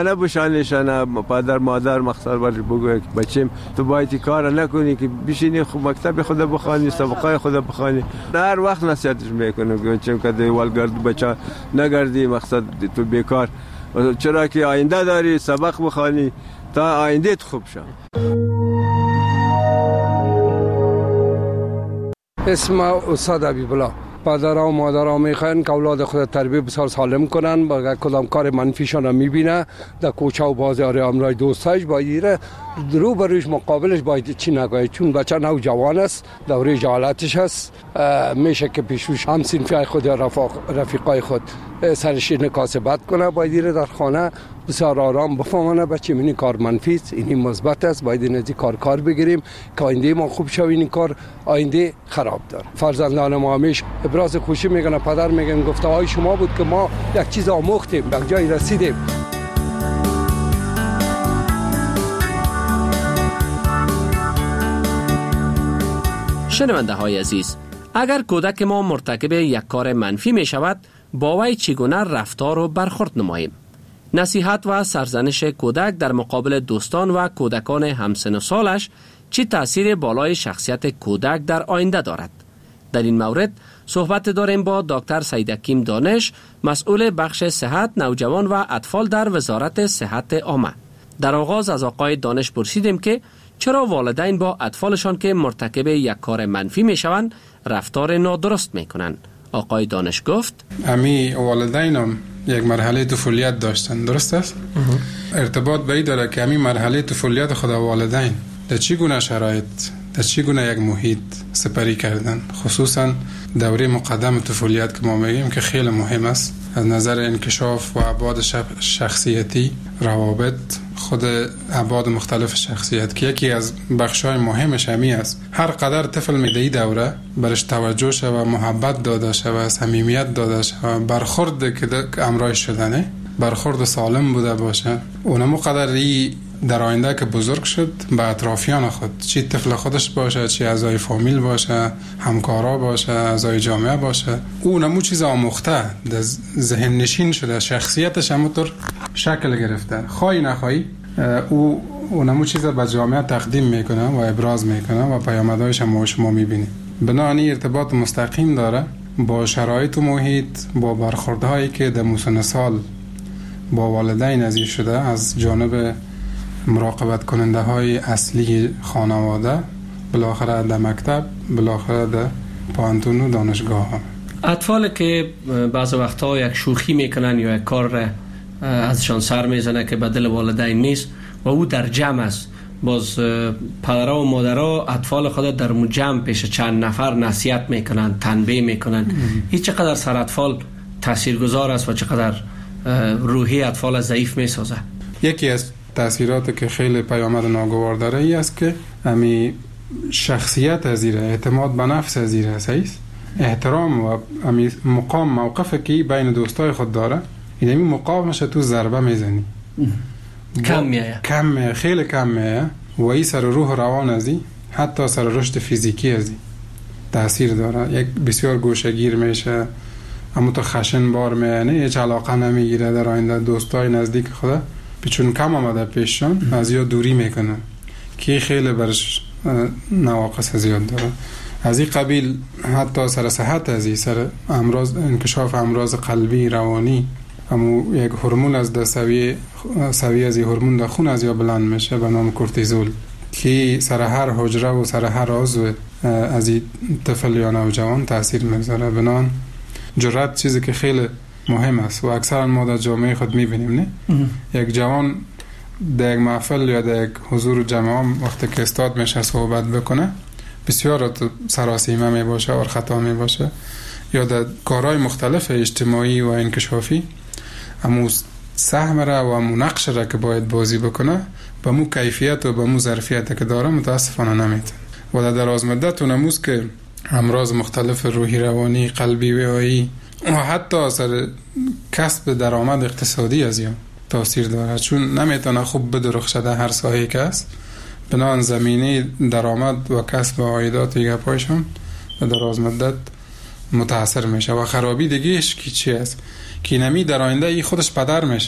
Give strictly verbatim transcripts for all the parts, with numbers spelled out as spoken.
نه بشانشان پدر مادر مخصر برش بگوید که بچیم تو باید کار نکنی که بشینی مکتب خدا بخوانی، سبقای خدا بخوانی. هر وقت نصیحتش میکنم چون که دیوالگرد بچه نگردی، مقصد تو بیکار، چرا که آینده داری، سبق بخوانی تا آینده خوب شد. اسم استاد حبیب‌الله. پدرها و مادرها میخواین که اولاد خود تربیت بسیار سالم کنن، با کدام کار منفیشان رو میبینه در کوچه و بازار امرای دوستایش باید رو بروش مقابلش باید چی نگوید، چون بچه نو جوان است، دوره جهالتش است، میشه که پیشوش هم صنفی خود یا رفیقای خود سرش نکاسبت کنه، باید در خانه بسیار آرام بفهمانه بچه این کار منفی است، این مثبت است، باید این از کار کار بگیریم که آینده ما خوب شویم، این کار آینده خراب داره. فرزندان ما همیشه ابراز خوشی میگن، پدر میگن گفته های شما بود که ما یک چیز آموختیم، یک جای رسیدیم. شنونده های عزیز، اگر کودک ما مرتکب یک کار منفی می شود، با وی چگونه رفتار و برخورد نماییم؟ نصیحت و سرزنش کودک در مقابل دوستان و کودکان همسن و سالش چه تأثیر بالای شخصیت کودک در آینده دارد؟ در این مورد صحبت داریم با دکتر سیدحکیم دانش، مسئول بخش صحت نوجوان و اطفال در وزارت صحت عامه. در آغاز از آقای دانش پرسیدیم که چرا والدین با اطفالشان که مرتکب یک کار منفی می شوند رفتار نادرست می کنند؟ آقای دانش گفت امی والدینم یک مرحله طفولیت داشتن، درست است؟ ارتباط به این داره که امی مرحله طفولیت خدا والدین در چی گونه شرایط، در چی گونه یک محیط سپری کردن، خصوصا دوره مقدم طفولیت که ما میگیم که خیلی مهم است از نظر انکشاف و ابعاد شخصیتی، روابط، خود ابعاد مختلف شخصیت که یکی از بخشای مهمش همی است. هر قدر طفل میدهی دوره برش توجه شود، محبت داده شود، صمیمیت داده شود، برخورد که امرای شدنه برخورد سالم بوده باشه، اونمو قدری در آینده که بزرگ شد به اطرافیان خود، چی طفل خودش باشه، چی اعضای فامیل باشه، همکارا باشه، اعضای جامعه باشه، اونمو چیز آموخته در ذهن نشین شده، شخصیتش همونطور شکل گرفته، خواهی نخواهی او اونمو چیز به جامعه تقدیم میکنه و ابراز میکنه و پیامدهایش هم شما میبینید. بنابراین ارتباط مستقیم داره با شرایط و محیط، با برخوردهایی که در مسن سال با والدین ازی شده از جانب مراقبت کننده های اصلی خانواده، بالاخره در مکتب، بالاخره در پانتون و دانشگاه ها. اطفال که بعض وقتها یک شوخی میکنن یا یک کار ازشان سر میزنه که به دل والدین نیست و او در جمع است، باز پدرها و مادرها اطفال خود در جمع پیش چند نفر نصیحت میکنن، تنبیه میکنن. این چقدر سر اطفال تاثیرگذار است و چقدر روحی اطفال ضعیف میسازه؟ یکی از تأثیرات که خیلی پیامد ناگوار داره ای است که امی شخصیت ازیره، اعتماد به نفس ازیره است، احترام و امی مقام موقفی که بین دوستای خود داره، این امی مقامش تو ضربه میزنی، کم میایه، کم میایه، خیلی کم میایه و این سر روح روان ازی، حتی سر رشد فیزیکی ازی تأثیر داره. یک بسیار گوشگیر میشه، اما تو خشن بار میانه، هیچ علاقه نمیگیره در آینده دوستای نزدیک خدا، چون کم آمده پیششان از یا دوری میکنن که خیلی برش نواقص زیاد داره. از این قبیل حتی سر صحت ازی، سر امراض، انکشاف امراض قلبی، روانی، همو یک هورمون از در سویه سویه از این هورمون در خون از یا بلند میشه به نام کورتیزول که سر هر حجره و سر هر عضو از این طفل یا نوجوان تاثیر میگذاره. بنان جرأت چیزی که خیلی مهم است و اکثرا ما در جامعه خود میبینیم، نه؟ یک جوان در یک محفل یا در یک حضور جمع وقتی که استاد میشه صحبت بکنه بسیار سراسیمه می باشه و خطا می باشه، یا در کارهای مختلف اجتماعی و انکشافی امو سهم را و امو نقش را که باید بازی بکنه به مو کیفیت و به مو ظرفیت که داره متاسفانه نمیتونه و در دراز مدت اونموز که امراض مختلف روحی، روانی، قلبی، وعایی و حتی اثر کسب درآمد اقتصادی از یا تاثیر داره، چون نمیتونه خوب بدرخشه در هر ساحه‌ای که است. بنان زمینه درآمد و کسب عایدات دیگه پایشون به دراز مدت متاثر میشه و خرابی دیگهش کی چی است که نمی در آینده ای خودش پدر میشه،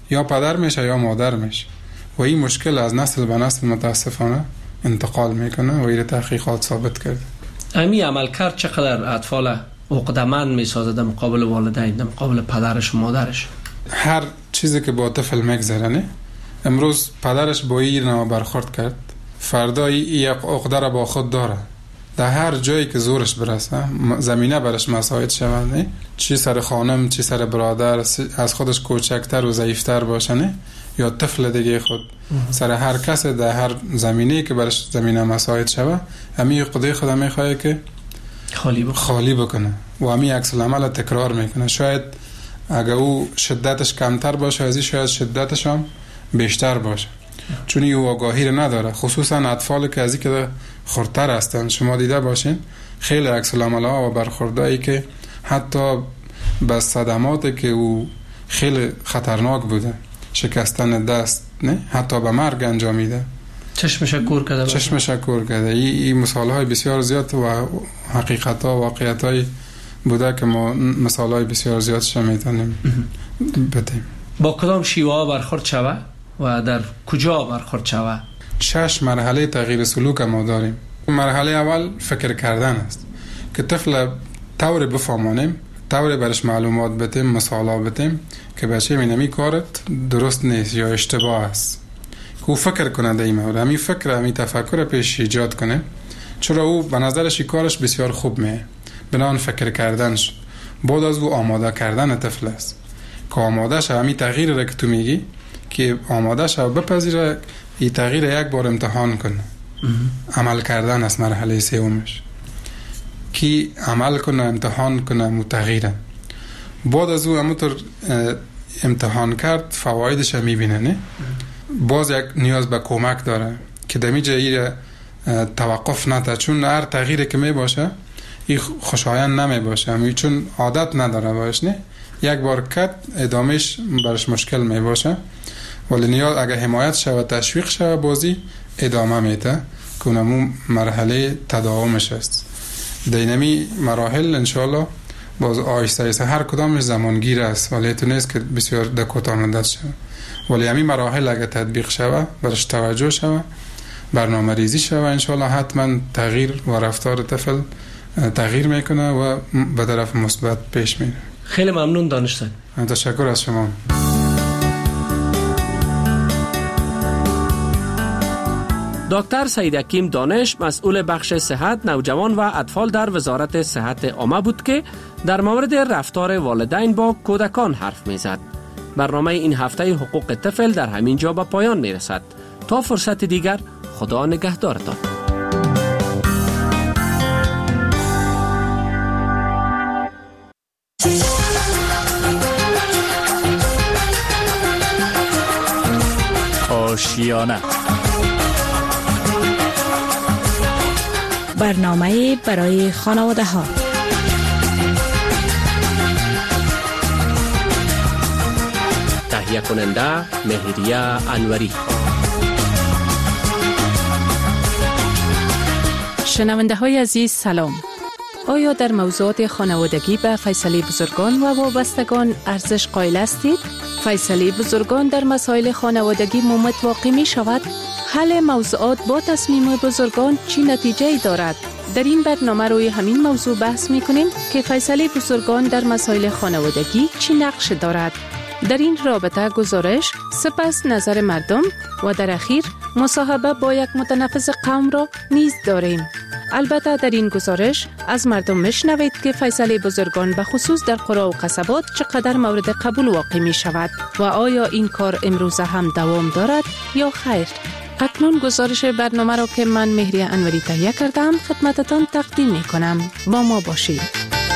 یا پدر میشه یا مادر میشه و این مشکل از نسل به نسل متاسفانه انتقال میکنه و این تحقیقات ثابت کرده. امی عمل کرد چقدر اطفال عقده‌مند میسازه در مقابل والدین، در مقابل پدرش و مادرش؟ هر چیزی که با طفل میگذره، امروز پدرش با این نوع برخورد کرد، فردا یک عقده را با خود داره. در هر جایی که زورش برسه زمینه برش مساعد شود، نه؟ چی سر خانم، چی سر برادر، از خودش کوچکتر و ضعیفتر باشه، نه؟ یا طفل دیگه خود، سر هر کس در هر زمینه‌ای که برش زمینه مساعد شود، همین عقده خود میخواد که خالی بکنه. خالی بکنه و همین عکس العمل تکرار میکنه. شاید اگر او شدتش کمتر باشه از این، شاید شدتش هم بیشتر باشه، چون او آگاهی رو نداره. خصوصا اطفال که از این که خردتر هستن، شما دیده باشین خیلی عکس العمل‌ها و برخوردایی که حتی به صدماتی که او خیلی خطرناک بوده، شکستن دست، نه حتی به مرگ انجامیده، چشمش کور کرده چشمش کور کرده. این ای مثال‌های بسیار زیاد و حقیقت‌ها و واقعیت‌های بوده که ما مثال‌های بسیار زیادش میتونیم بدیم. با کدام شیوه برخورد شوه و در کجا برخورد شوه؟ شش مرحله تغییر سلوک ما داریم. مرحله اول فکر کردن است که طفل طور بفهمانیم، طور برش معلومات بدیم، مثالا بدیم که بچه اینمی کارت درست نیست یا اشتباه است، که او فکر کنه در این مورد، همین فکر، همین تفکر پیش ایجاد کنه، چرا او به نظرش کارش بسیار خوب میه. بنان فکر کردن شد. بعد از او آماده کردن طفل است که آماده شد همین تغییر را که تو میگی، که آماده شد بپذیره این تغییر یک بار امتحان کنه. عمل کردن است مرحله سومش، که عمل کنه، امتحان کنه و تغییره. بعد از او همونطور امتحان کرد فوایدش میبینه، نه؟ باز یک نیاز به کمک داره که دمی جایی توقف نده، چون هر تغییری که می باشه این خوشایند نمی باشه، همین چون عادت نداره باش، نه؟ یک بار کد ادامهش برش مشکل می باشه، ولی نیاز اگر حمایت شود، تشویق شود، بازی ادامه میده که اونمون مرحله تداومش است. دینمی مراحل انشاءالله باز آیسته ایسته هر کدامش زمانگیر است، ولی تو نیست که بسیار دکوتا مدت شود، ولی همین مراحل اگر تطبیق شود، برش توجه شود، برنامه ریزی شود، انشاءالله حتما تغییر و رفتار طفل تغییر میکنه و به طرف مثبت پیش میره. خیلی ممنون دانشتن. تشکر از شما. دکتر سعید حکیم دانش مسئول بخش صحت نوجوان و اطفال در وزارت صحت عامه بود که در مورد رفتار والدین با کودکان حرف میزد. برنامه این هفته حقوق طفل در همین جا به پایان میرسد. تا فرصت دیگر، خدا نگهدارتان. آشیانه، برنامه برای خانواده ها. تهیه کننده مهریه انوری. شنونده های عزیز سلام. آیا در موضوعات خانوادگی به فیصله بزرگان و وابستگان ارزش قائل هستید؟ فیصله بزرگان در مسائل خانوادگی مومت واقع می شود؟ حل موضوعات با تصمیم بزرگان چی نتیجه دارد؟ در این برنامه روی همین موضوع بحث می کنیم که فیصله بزرگان در مسائل خانوادگی چی نقش دارد. در این رابطه گزارش، سپس نظر مردم و در اخیر مصاحبه با یک متنفس قوم را نیز داریم. البته در این گزارش از مردم میشنوید که فیصله بزرگان به خصوص در قرى و قصبات چقدر مورد قبول واقع می شود و آیا این کار امروزه هم دوام دارد یا خیر. اکنون گزارش برنامه را که من مهریه انوری تهیه کردم خدمتتان تقدیم می کنم. با ما باشید.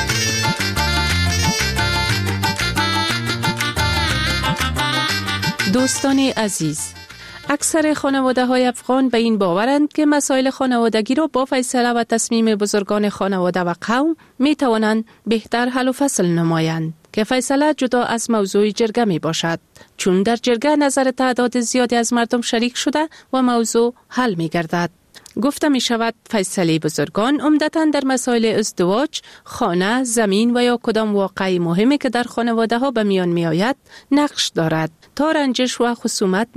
دوستان عزیز، اکثر خانواده های افغان به این باورند که مسائل خانوادگی را با فیصله و تصمیم بزرگان خانواده و قوم می توانند بهتر حل و فصل نمایند که فیصله جدا از موضوع جرگه می باشد، چون در جرگه نظر تعداد زیادی از مردم شریک شده و موضوع حل می گردد. گفته می شود فیصله بزرگان عمدتاً در مسائل ازدواج، خانه، زمین و یا کدام واقعی مهمی که در خانواده ها به میان می آید نقش دارد تا رنجش و خصومت